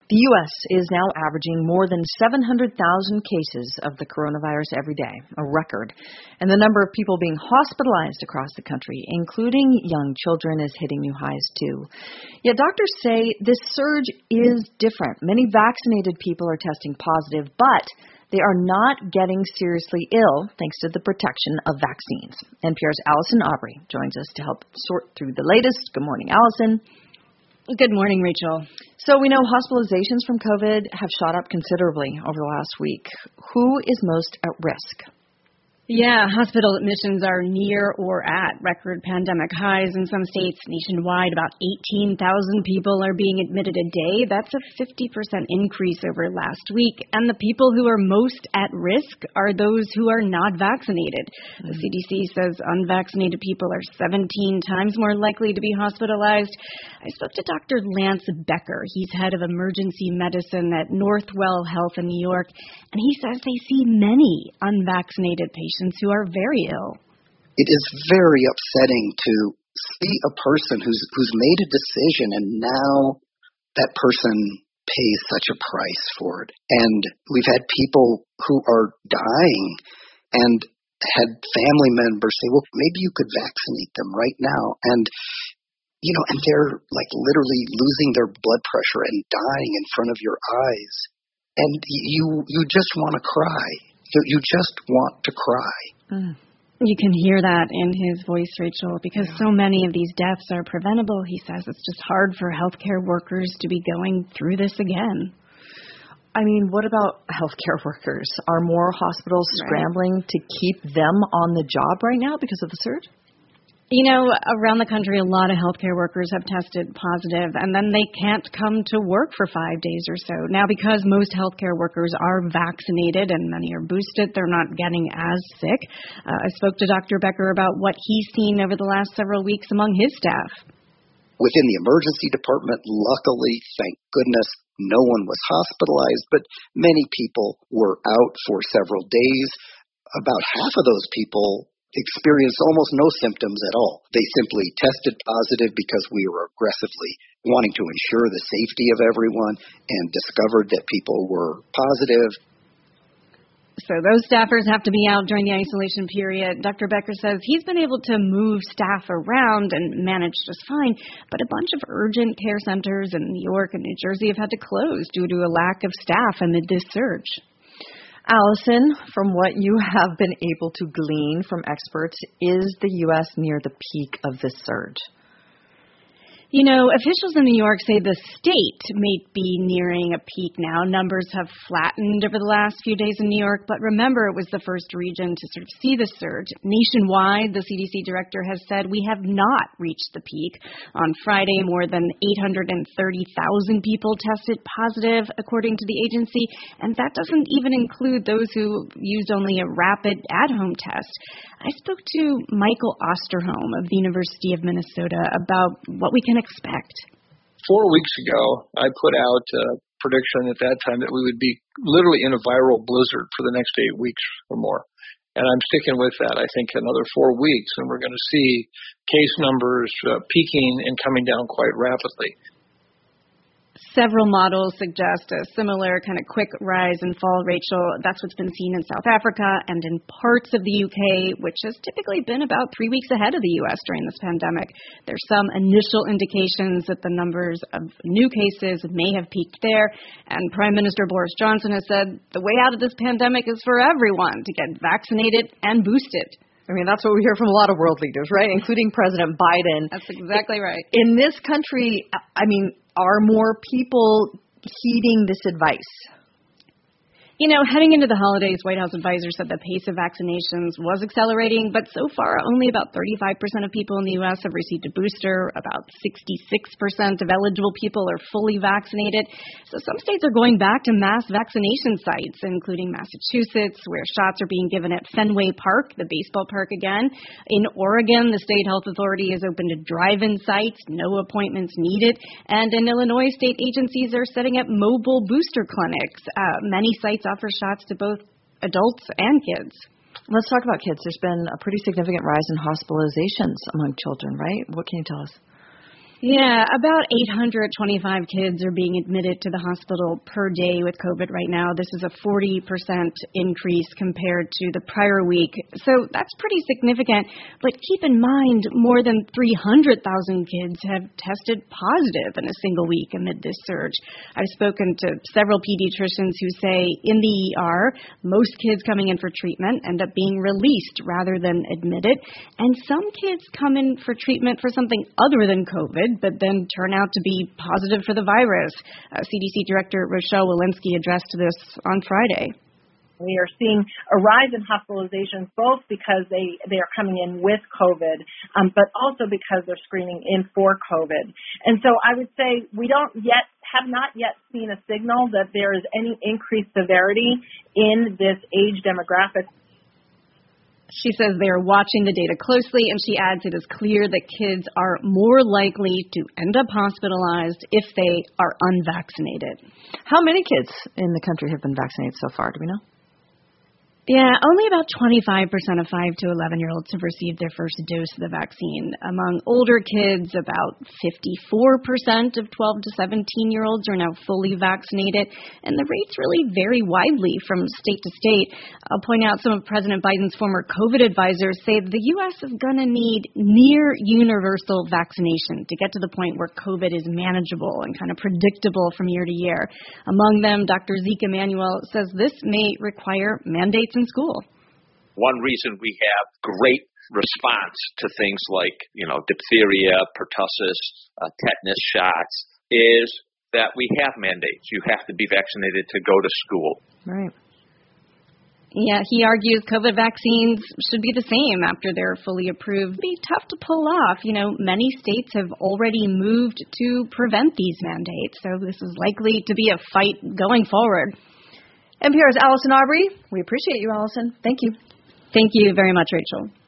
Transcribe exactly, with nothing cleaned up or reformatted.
The U S is now averaging more than seven hundred thousand cases of the coronavirus every day, a record. And the number of people being hospitalized across the country, including young children, is hitting new highs too. Yet doctors say this surge is different. Many vaccinated people are testing positive, but they are not getting seriously ill thanks to the protection of vaccines. N P R's Allison Aubrey joins us to help sort through the latest. Good morning, Allison. Good morning, Rachel. So we know hospitalizations from COVID have shot up considerably over the last week. Who is most at risk? Yeah, hospital admissions are near or at record pandemic highs in some states. Nationwide, about eighteen thousand people are being admitted a day. That's a fifty percent increase over last week. And the people who are most at risk are those who are not vaccinated. Mm-hmm. The C D C says unvaccinated people are seventeen times more likely to be hospitalized. I spoke to Doctor Lance Becker. He's head of emergency medicine at Northwell Health in New York, and he says they see many unvaccinated patients who are very ill. It is very upsetting to see a person who's who's made a decision and now that person pays such a price for it. And we've had people who are dying and had family members say, well, maybe you could vaccinate them right now. And, you know, and they're like literally losing their blood pressure and dying in front of your eyes. And you you just want to cry. You just want to cry. Mm. You can hear that in his voice, Rachel, because so many of these deaths are preventable. He says it's just hard for healthcare workers to be going through this again. I mean, what about healthcare workers? Are more hospitals right. scrambling to keep them on the job right now because of the surge? You know, around the country, a lot of healthcare workers have tested positive, and then they can't come to work for five days or so. Now, because most healthcare workers are vaccinated and many are boosted, they're not getting as sick. Uh, I spoke to Doctor Becker about what he's seen over the last several weeks among his staff. Within the emergency department, luckily, thank goodness, no one was hospitalized, but many people were out for several days. About half of those people experienced almost no symptoms at all. They simply tested positive because we were aggressively wanting to ensure the safety of everyone and discovered that people were positive. So those staffers have to be out during the isolation period. Doctor Becker says he's been able to move staff around and manage just fine, but a bunch of urgent care centers in New York and New Jersey have had to close due to a lack of staff amid this surge. Allison, from what you have been able to glean from experts, is the U S near the peak of this surge? You know, officials in New York say the state may be nearing a peak now. Numbers have flattened over the last few days in New York, but remember, it was the first region to sort of see the surge. Nationwide, the C D C director has said we have not reached the peak. On Friday, more than eight hundred thirty thousand people tested positive, according to the agency, and that doesn't even include those who used only a rapid at-home test. I spoke to Michael Osterholm of the University of Minnesota about what we can expect. Four weeks ago, I put out a prediction at that time that we would be literally in a viral blizzard for the next eight weeks or more. And I'm sticking with that. I think another four weeks, and we're going to see case numbers uh, peaking and coming down quite rapidly. Several models suggest a similar kind of quick rise and fall, Rachel. That's what's been seen in South Africa and in parts of the U K, which has typically been about three weeks ahead of the U S during this pandemic. There's some initial indications that the numbers of new cases may have peaked there. And Prime Minister Boris Johnson has said the way out of this pandemic is for everyone to get vaccinated and boosted. I mean, that's what we hear from a lot of world leaders, right? Including President Biden. That's exactly right. In this country, I mean, are more people heeding this advice? You know, heading into the holidays, White House advisors said the pace of vaccinations was accelerating, but so far only about thirty-five percent of people in the U S have received a booster. About sixty-six percent of eligible people are fully vaccinated. So some states are going back to mass vaccination sites, including Massachusetts, where shots are being given at Fenway Park, the baseball park again. In Oregon, the state health authority has opened a drive-in sites, no appointments needed. And in Illinois, state agencies are setting up mobile booster clinics. Uh, many sites offer shots to both adults and kids. Let's talk about kids. There's been a pretty significant rise in hospitalizations among children, right? What can you tell us? Yeah, about eight hundred twenty-five kids are being admitted to the hospital per day with COVID right now. This is a forty percent increase compared to the prior week. So that's pretty significant. But keep in mind, more than three hundred thousand kids have tested positive in a single week amid this surge. I've spoken to several pediatricians who say in the E R, most kids coming in for treatment end up being released rather than admitted. And some kids come in for treatment for something other than COVID, but then turn out to be positive for the virus. Uh, C D C Director Rochelle Walensky addressed this on Friday. We are seeing a rise in hospitalizations both because they, they are coming in with COVID, um, but also because they're screening in for COVID. And so I would say we don't yet, have not yet seen a signal that there is any increased severity in this age demographic. She says they are watching the data closely, and she adds it is clear that kids are more likely to end up hospitalized if they are unvaccinated. How many kids in the country have been vaccinated so far? Do we know? Yeah, only about twenty-five percent of five to eleven-year-olds have received their first dose of the vaccine. Among older kids, about fifty-four percent of twelve to seventeen-year-olds are now fully vaccinated, and the rates really vary widely from state to state. I'll point out some of President Biden's former COVID advisors say the U S is going to need near universal vaccination to get to the point where COVID is manageable and kind of predictable from year to year. Among them, Doctor Zeke Emanuel says this may require mandates in school. One reason we have great response to things like, you know, diphtheria, pertussis, uh, tetanus shots is that we have mandates. You have to be vaccinated to go to school. Right. Yeah, he argues COVID vaccines should be the same after they're fully approved. It'd be tough to pull off. You know, many states have already moved to prevent these mandates, so this is likely to be a fight going forward. N P R's Allison Aubrey. We appreciate you, Allison. Thank you. Thank you very much, Rachel.